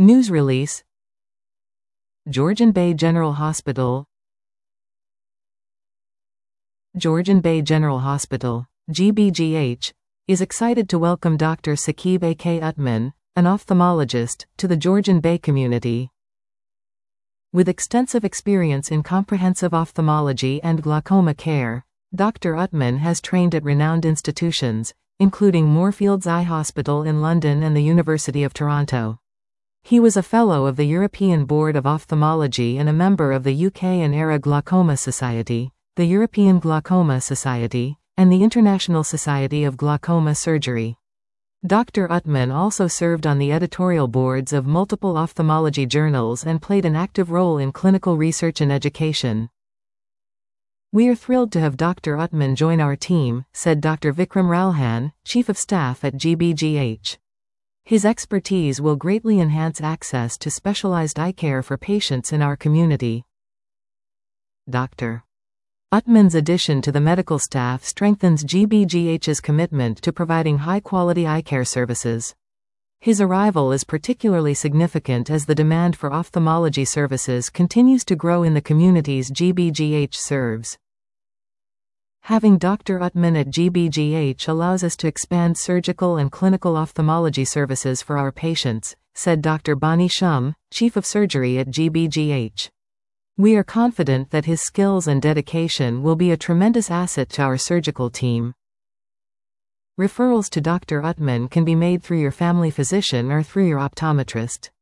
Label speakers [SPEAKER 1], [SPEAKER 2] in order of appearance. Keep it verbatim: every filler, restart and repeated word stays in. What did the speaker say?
[SPEAKER 1] News release. Georgian Bay General Hospital. Georgian Bay General Hospital, G B G H, is excited to welcome Doctor Saqib A K Utman, an ophthalmologist, to the Georgian Bay community. With extensive experience in comprehensive ophthalmology and glaucoma care, Doctor Utman has trained at renowned institutions, including Moorfields Eye Hospital in London and the University of Toronto. He was a Fellow of the European Board of Ophthalmology and a member of the U K and E R A Glaucoma Society, the European Glaucoma Society, and the International Society of Glaucoma Surgery. Doctor Utman also served on the editorial boards of multiple ophthalmology journals and played an active role in clinical research and education. "We are thrilled to have Doctor Utman join our team," said Doctor Vikram Ralhan, Chief of Staff at G B G H. "His expertise will greatly enhance access to specialized eye care for patients in our community." Doctor Utman's addition to the medical staff strengthens G B G H's commitment to providing high-quality eye care services. His arrival is particularly significant as the demand for ophthalmology services continues to grow in the communities G B G H serves. "Having Doctor Utman at G B G H allows us to expand surgical and clinical ophthalmology services for our patients," said Doctor Bonnie Shum, Chief of Surgery at G B G H. "We are confident that his skills and dedication will be a tremendous asset to our surgical team." Referrals to Doctor Utman can be made through your family physician or through your optometrist.